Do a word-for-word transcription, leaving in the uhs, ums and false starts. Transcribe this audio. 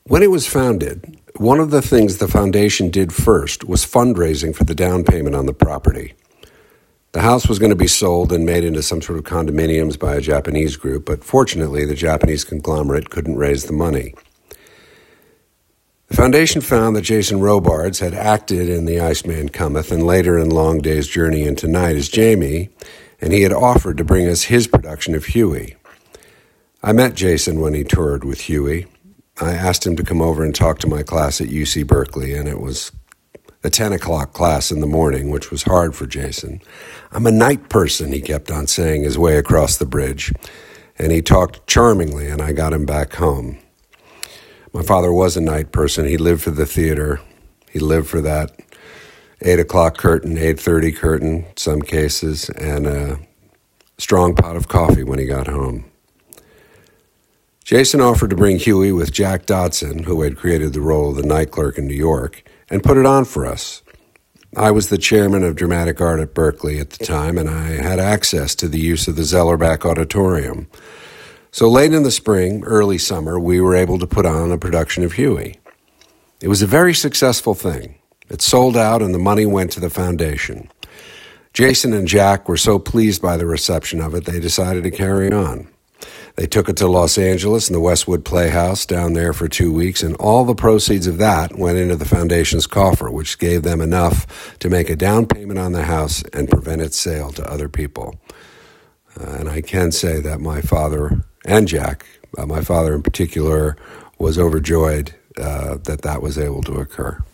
When it was founded, one of the things the foundation did first was fundraising for the down payment on the property. The house was going to be sold and made into some sort of condominiums by a Japanese group, but fortunately the Japanese conglomerate couldn't raise the money. The foundation found that Jason Robards had acted in The Iceman Cometh and later in Long Day's Journey into Night as Jamie, and he had offered to bring us his production of Huey. I met Jason when he toured with Huey. I asked him to come over and talk to my class at U C Berkeley, and it was a ten o'clock class in the morning, which was hard for Jason. I'm a night person, he kept on saying his way across the bridge, and he talked charmingly, and I got him back home. My father was a night person. He lived for the theater. He lived for that eight o'clock curtain, eight thirty curtain, some cases, and a strong pot of coffee when he got home. Jason offered to bring Huey with Jack Dodson, who had created the role of the night clerk in New York, and put it on for us. I was the chairman of dramatic art at Berkeley at the time, and I had access to the use of the Zellerbach Auditorium. So late in the spring, early summer, we were able to put on a production of Huey. It was a very successful thing. It sold out, and the money went to the foundation. Jason and Jack were so pleased by the reception of it, they decided to carry on. They took it to Los Angeles and the Westwood Playhouse down there for two weeks, and all the proceeds of that went into the foundation's coffer, which gave them enough to make a down payment on the house and prevent its sale to other people. Uh, and I can say that my father and Jack, uh, my father in particular, was overjoyed uh, that that was able to occur.